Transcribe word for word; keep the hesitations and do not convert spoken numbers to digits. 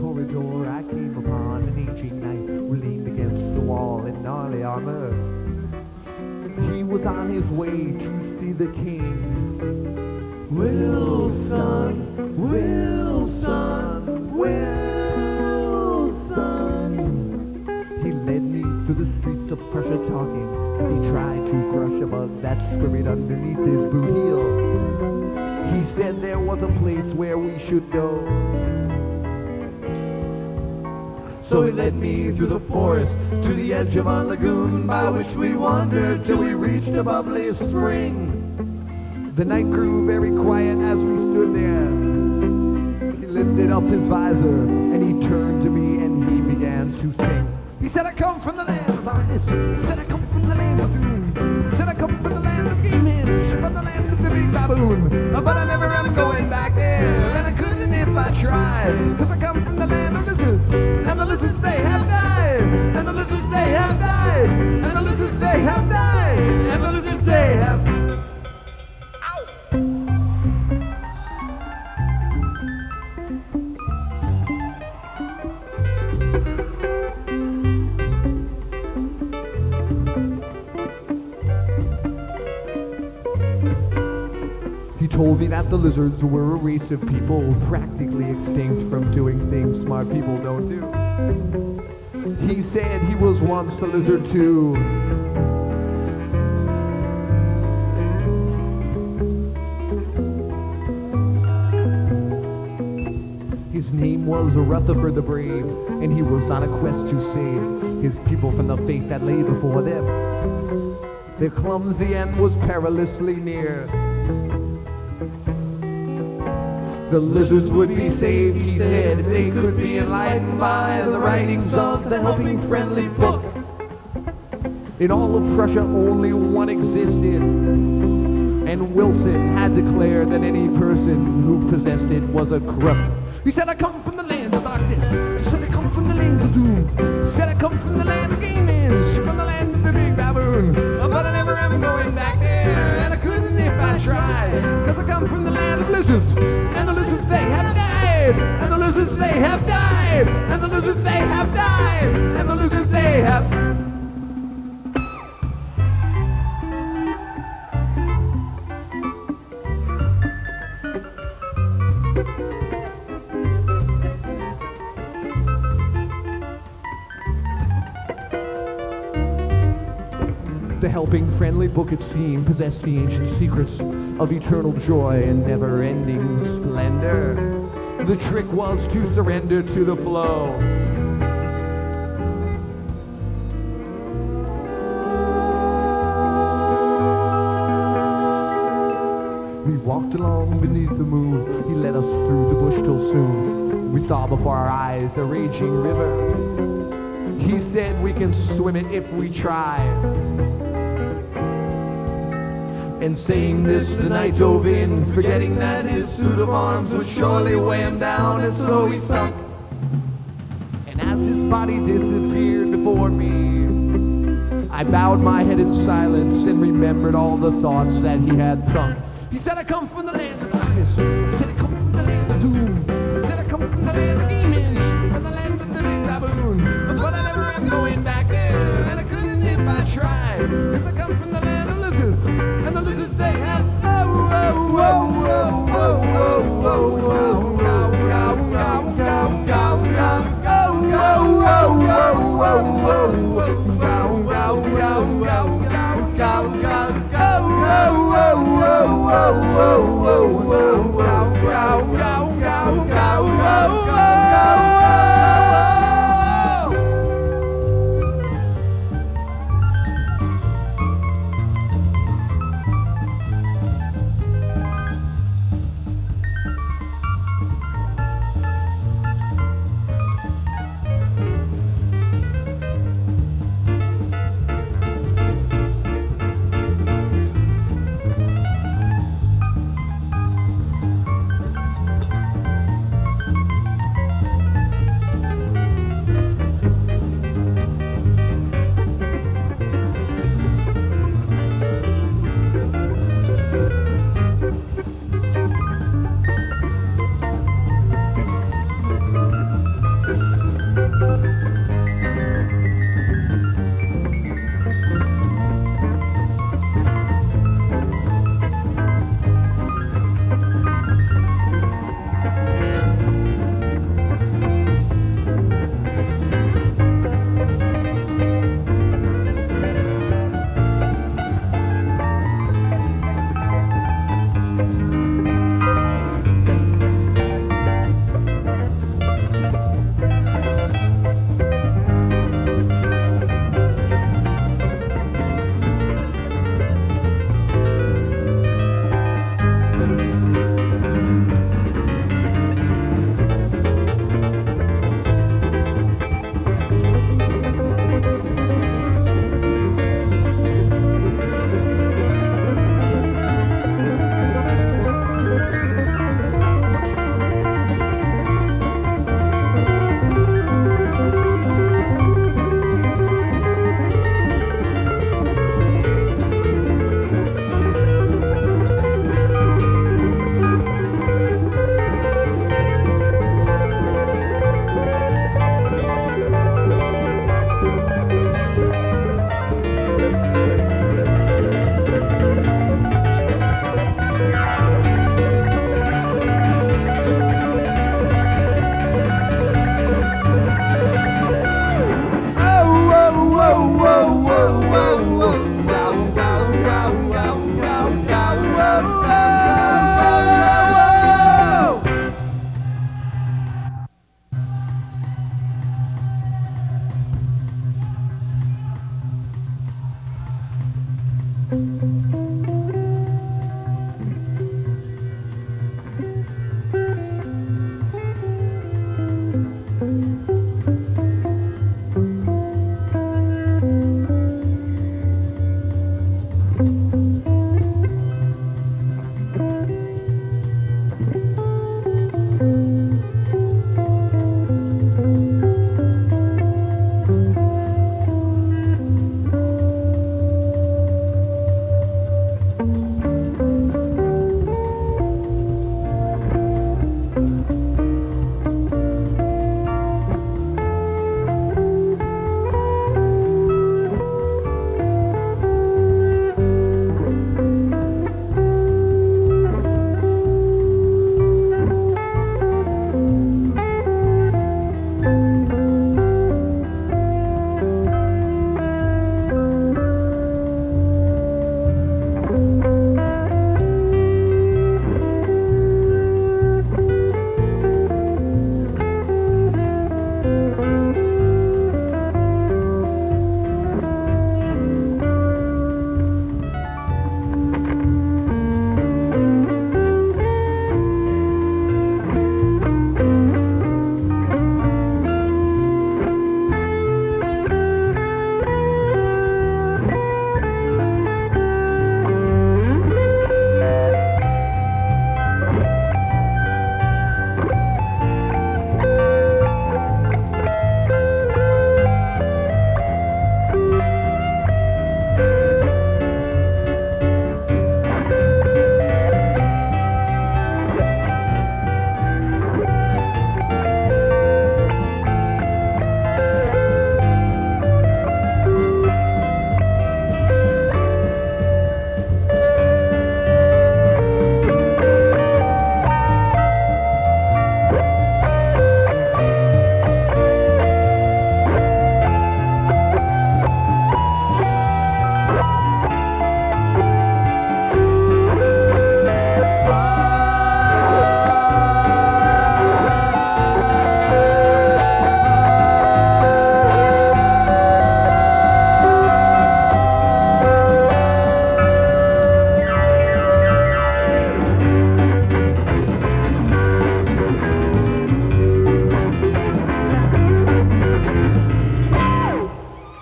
corridor I came upon an aging knight who leaned against the wall in gnarly armor. He was on his way to see the king. Wilson, Wilson, Wilson. He led me through the streets of Prussia talking as he tried to crush a bug that scurried underneath his boot heel. He said there was a place where we should go. So he led me through the forest to the edge of a lagoon by which we wandered till we reached a bubbly spring. The night grew very quiet as we stood there. He lifted up his visor and he turned to me and he began to sing. He said, I come from the land of darkness. He said, I come from the land of doom. He said, I come from the land of game hinge, from the land of the big baboon. But I never am going back there, and I couldn't if I tried. Cause I come from the land of lizards, and the lizards they have died. And the lizards they have died. And the lizards they have died. And the lizards they have told me that the lizards were a race of people practically extinct from doing things smart people don't do. He said he was once a lizard too. His name was Rutherford the Brave, and he was on a quest to save his people from the fate that lay before them. Their clumsy end was perilously near. The lizards would be saved, he said, if they could be enlightened by the writings of the Helping Friendly book. In all of Prussia, only one existed, and Wilson had declared that any person who possessed it was a crook. He said, I come from the land of darkness. He said, I come from the land of doom. He said, I come from the land of game hinge, from the land of the big baboon. But I never am going back there, and I couldn't if I tried. Cause I come from the land of lizards, and the lizards they have died. And the lizards they have died. And the lizards they have died. And the lizards they have The Helping Friendly book, it seemed, possessed the ancient secrets of eternal joy and never-ending splendor. The trick was to surrender to the flow. We walked along beneath the moon. He led us through the bush till soon we saw before our eyes a raging river. He said we can swim it if we try. And saying this, the knight dove in, forgetting that his suit of arms would surely weigh him down, and so he sunk. And as his body disappeared before me, I bowed my head in silence and remembered all the thoughts that he had thunk. He said, I come from the land of darkness. He said, I come from the land of doom. He said, I come from the land of game hinge, from the land of the big baboon. But I never am going back there, and I couldn't if I tried. Cause I come from the land of lizards, and the lizards they have oh, oh, oh, oh, oh, oh, oh, oh, oh, oh, oh, oh,